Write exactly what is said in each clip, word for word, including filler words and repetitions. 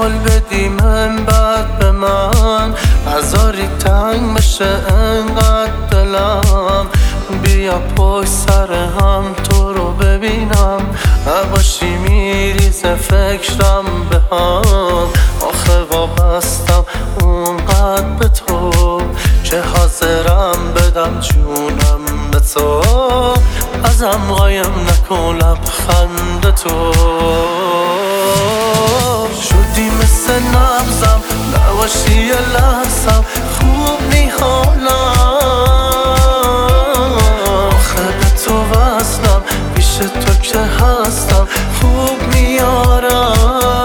حال بدی من بعد به من نذاری تنگ بشه انقدر دلم. بیا پشت سر هم تو رو ببینم، نباشی میریزه فکرم به هم. آخه وابستم اونقدر به تو که حاضرم بدم جونم به تو. ازم قایم نکن لبخند تو. شدی مثل نبضم، نباشی یه لحظم خوب نی حالم. آخه به تو وصلم، پیش تو که هستم خوب میارم.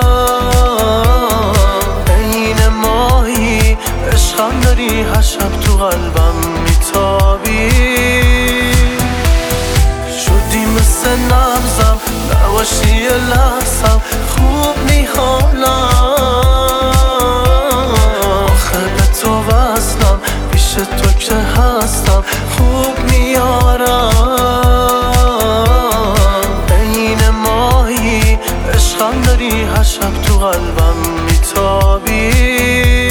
عین ماهی عشقم داری، هر شب تو قلبم میتابی. شدی مثل نبضم، نباشی یه لحظم خوب نی حالم. آخه به تو وصلم، پیش تو که هستم خوب میارم. عین ماهی عشقم داری، هر شب تو قلبم میتابی.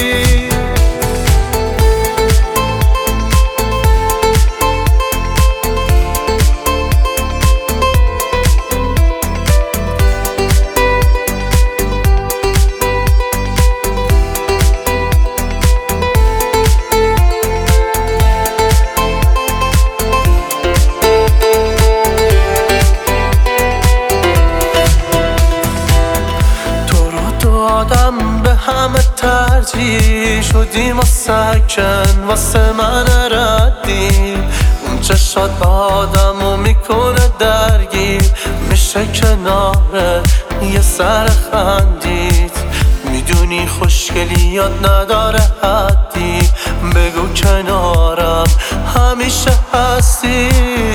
آدم به همه ترجیح شدی ما سکن واسه من ردی. اون چشات با آدمو میکنه درگیر، میشه کناره یه سر خندید. میدونی خوشگلیات نداره حدی، بگو کنارم همیشه هستی.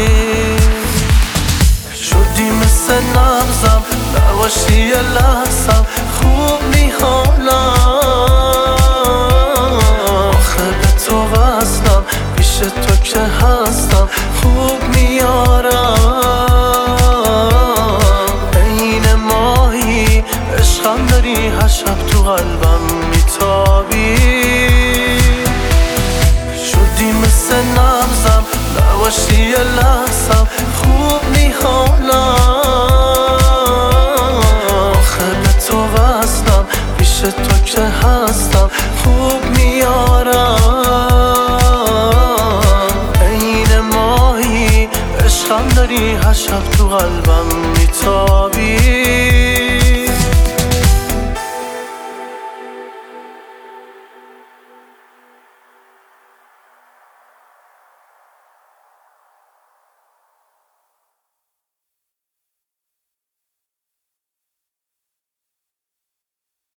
شدی مثل نبضم، نباشی یه لحظم خوب نی حالم. آخه به تو وصلم، پیش تو که هستم خوب میارم. عین ماهی عشقم داری، هر شب تو قلبم میتابی. شدی مثل نبضم، نباشی یه لحظم خوب نی حالم. آخه به تو وصلم، پیش تو که هستم خوب میارم. عین ماهی عشقم داری، هر شب تو قلبم